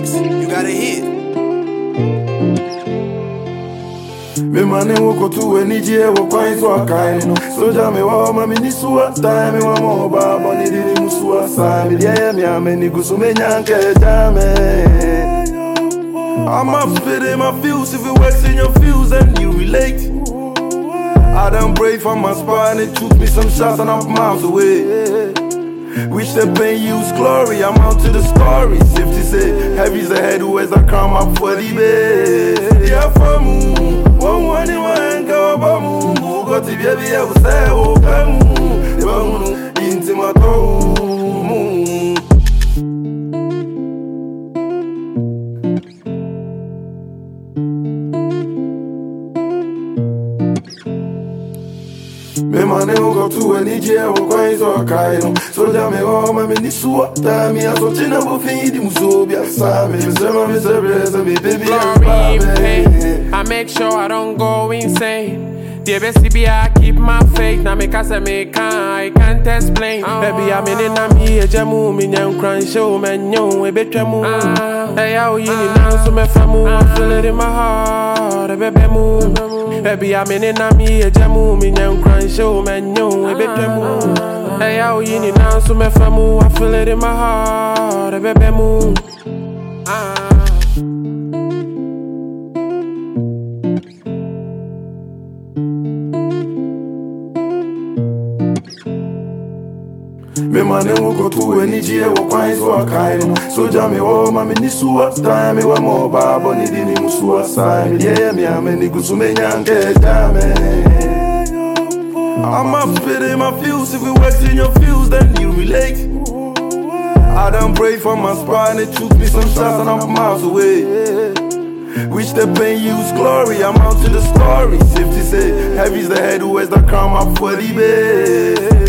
mix, you got a hit. Me mane woko tu eniji e wo kwa iso akai no. Soja me wa ma mi ni suwa time me wa mo ba boni di musuwa sa me dia me ameni gusu me nyanke jame. I'm up spitting my fuse. If it works in your fuse, then you relate. I done brave from my spine. It took me some shots and I'm miles away. Wish the pain use glory. I'm out to the story. 50 say, heavy's the head who wears a crown up for the base. Yeah, for moon. One go bamu. Go to baby, I was there. Oh, bamu. Into my toe. Me mane go to eniji e wo kwa iso akai no. Soja me wa ma mi ni suwa time ya so china bo fin di muso bia sa me se me baby Glory in pain. I make sure I don't go insane. The best be I keep my faith. Now make us I can't explain. Baby, I'm in a me a jamu, me young crying show, man, yo, a bit jamu. Hey, how you need now, so me famu, I feel it in my heart, a baby moon. Baby, I'm in a me a jamu, me young crying show, man, yo, a bit jamu. Hey, how you need now, so me famu, I feel it in my heart, a baby moon. Me mane woko tu eniji e wo kwa iso akai no. Soja me wa ma mi ni suwa time me wa mo ba boni di musuwa sa me dia me ameni gusu me nyanke jame. I'm up spitting my fuse. If it works in your fuse, then you relate. I done brave from my spine. It took me some shots and I'm miles away. Wish the pain use glory. I'm out to the story. 50 say, heavy's the head who wears the crown up for the base.